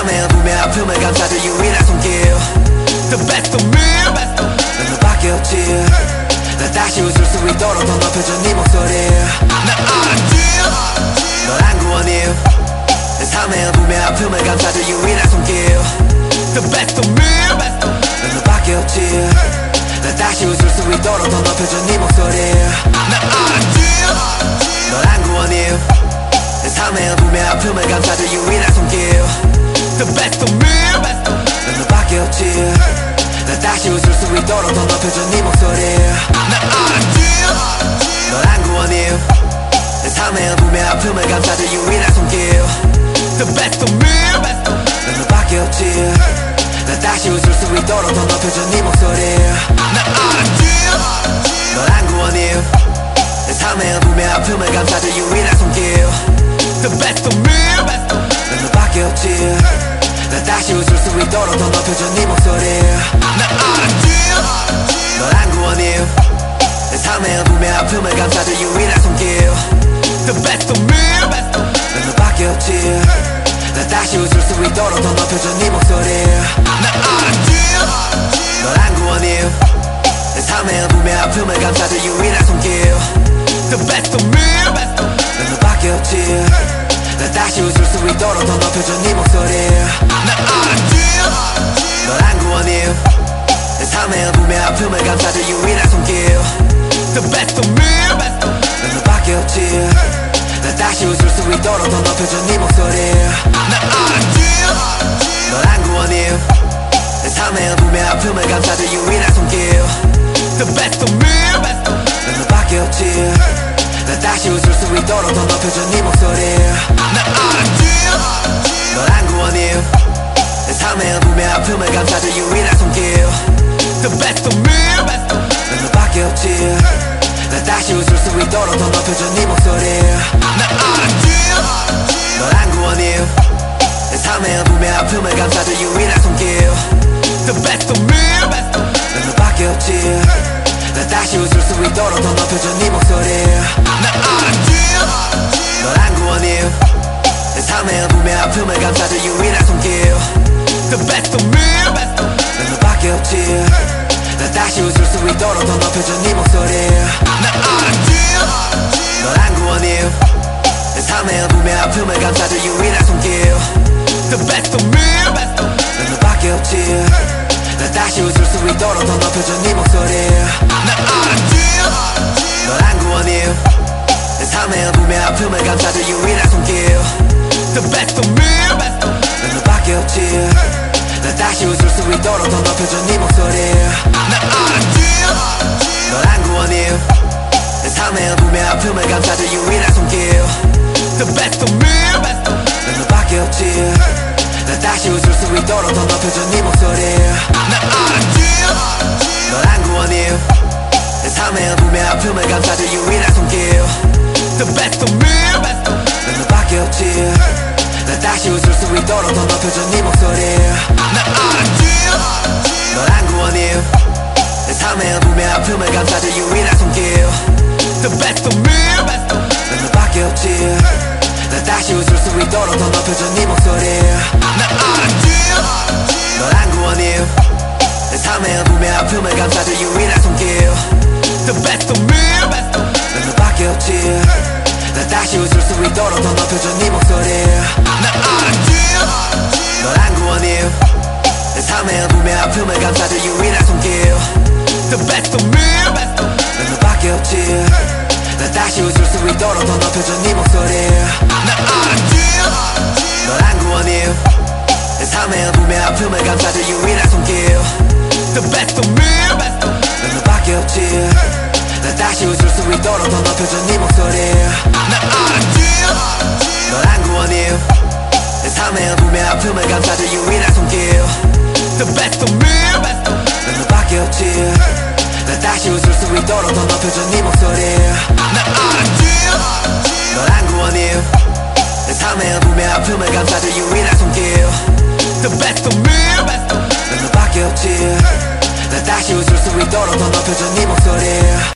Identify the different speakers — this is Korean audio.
Speaker 1: 삶의 붐의 아픔을 감싸줄 유일한 손길 The best of me 난 너밖에 없지 난 다시 웃을 수 있도록 더 높여준 네 목소리 난 알았지 너란 구원임 내 삶의 붐의 아픔을 감싸줄 유일한 손길 The best of me 난 너밖에 없지 난 다시 웃을 수 있도록 더 높여준 네 목소리 난 알았지 너란 구원임 내 삶의 붐의 아픔을 감싸줄 유일한 손길 The best of me 난 너밖에 없지 난 다시 웃을 수 있도록 더 높여준 네 목소리 난 알았지 너란 구원임 내 삶의 붐의 아픔을 감싸줄 유일한 손길 The best of me 난 너밖에 없지 난 다시 웃을 수 있도록 더 높여준 네 목소리 난 알았지 너란 구원임 내 삶의 붐의 아픔을 감싸줄 유일한 손길 The best of me 난 너밖에 없지 난 다시 웃을 수 있도록 더 높여준 네 목소리 난 알았지 너란 구원임 내 삶의 붐의 아픔을 감싸줄 유일한 손길 The best of me 난 너밖에 없지 난 다시 웃을 수 있도록 더 높여준 네 목소리 난 알았지 너란 구원임 내 삶의 붐의 아픔을 감싸줄 유일한 손길 The best of me 난 너밖에 없지 난 다시 웃을 수 있도록 더 높여준 네 목소리 난 알았지 너란 구원임 내 삶의 붐의 아픔을 감싸줄 유일한 손길 The best of me 난 너밖에 없지 난 다시 웃을 수 있도록 더 높여준 네 목소리 난 알았지 너란 구원임 내 삶의 붐의 아픔을 감싸줄 유일한 손길 The best of me 난 너밖에 없지 난 다시 웃을 수 있도록 더 높여준 네 목소리 난 알았지 너란 구원임 내 삶의 붐의 아픔을 감싸줄 유일한 손길 The best of me 난 너밖에 없지 난 다시 웃을 수 있도록 더 높여준 네 목소리 난 알았지 너란 구원임 내 삶의 붐의 아픔을 감싸줄 유일한 손길 The best of me 난 너밖에 없지 난 다시 웃을 수 있도록 더 높여준 네 목소리 난 알았지 너란 구원임 내 삶의 붐의 아픔을 감싸줄 유일한 손길 The best of me 난 너밖에 없지 난 다시 웃을 수 있도록 더 높여준 네 목소리 난 알았지 너란 구원임 내 삶의 붐의 아픔을 감싸줄 유일한 손길 The best of me 난 너밖에 없지 난 다시 웃을 수 있도록 더 높여준 네 목소리 난 알았지 너란 구원임 내 삶의 붐의 아픔을 감싸줄 유일한 손길 The best of me 난 너밖에 없지 난 다시 웃을 수 있도록 더 높여준 네 목소리 난 알았지 너란 구원임 내 삶의 붐의 아픔을 감싸줄 유일한 손길 The best of me 난 너밖에 없지 난 다시 웃을 수 있도록 더 높여준 네 목소리 난 알았지 너란 구원임 내 삶의 붐의 아픔을 감싸줄 유일한 손길 The best of me 난 너밖에 없지 난 다시 웃을 수 있도록 더 높여준 네 목소리 난 알았지 너란 구원임 내 삶의 붐의 아픔을 감싸줄 유일한 손길 The best of me 난 너밖에 없지 난 다시 웃을 수 있도록 더 높여준 네 목소리 난 알았지 너란 구원임 내 삶의 붐의 아픔을 감싸줄 유일한 손길 The best of me 난 너밖에 없지 난 다시 웃을 수 있도록 더 높여준 네 목소리 난 알았지 너란 구원임 내 삶의 붐의 아픔을 감싸줄 유일한 손길 The best of me 난 너밖에 없지 난 다시 웃을 수 있도록 더 높여준 네 목소리 난 알았지 너란 구원임 내 삶의 붐의 아픔을 감싸줄 유일한 손길 The best of me 난 너밖에 없지 난 다시 웃을 수 있도록 더 높여준 네 목소리 난 알았지 너란 구원임 내 삶의 붐의 아픔을 감싸줄 유일한 손길 The best of me 난 너밖에 없지 난 다시 웃을 수 있도록 더 높여준 네 목소리 난 알았지 너란 구원임 내 삶의 붐의 아픔을 감싸줄 유일한 손길 The best of me 난 너밖에 없지 난 다시 웃을 수 있도록 더 높여준 네 목소리